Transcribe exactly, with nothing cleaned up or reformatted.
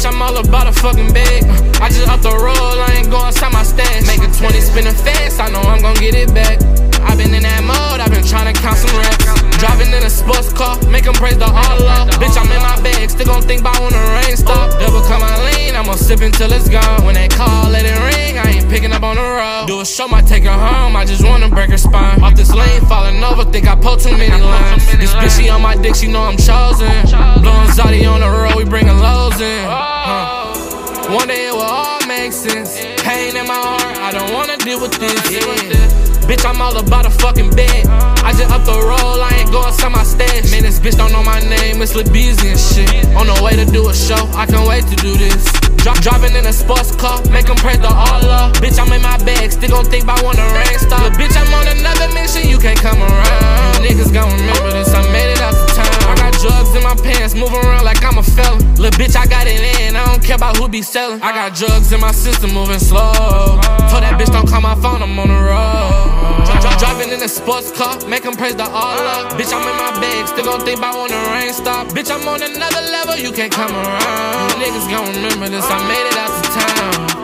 Bitch, I'm all about a fucking bag. I just up the roll, I ain't going outside my stash. Make a twenty spinning fast, I know I'm gon' get it back. I been in that mode, I been tryna count some racks. Driving in a sports car, make them praise the Allah. Bitch, I'm in my bag, still gon' think about when the rain stop. Double cut my lean, I'ma sip until it's gone. When they call, let it ring, I ain't picking up on the road. Do a show, might take her home, I just wanna break her spine. Off this lane, falling over, think I pulled too many lines. This bitch, she on my dick, she know I'm chosen. Blowing Zodi on the road, we bringing lows in. Huh. One day it will all make sense. Pain in my heart, I don't wanna deal with this. Yeah. Bitch, I'm all about a fucking bed. I just up the roll, I ain't go outside my stash. Man, this bitch don't know my name, it's Lil Beezy and shit. On the way to do a show, I can't wait to do this. Drop, driving in a sports car, make them praise the Allah. Bitch, I'm in my bag, still gon' think about when the rain stop. But bitch, I'm on another mission, you can't come around. You niggas gon' remember this, I made it out the town. I got drugs in my pants, move around like I'm a felon. Lil' bitch, I got it in, I don't care about who be selling. I got drugs in my system, moving slow. Told that bitch don't call my phone, I'm on the road. Driving in a sports car, make them praise the Allah. Bitch, I'm in my bag, still gon' think about when the rain stop. Bitch, I'm on another level, you can't come around. You niggas gon' remember this, I made it out to town.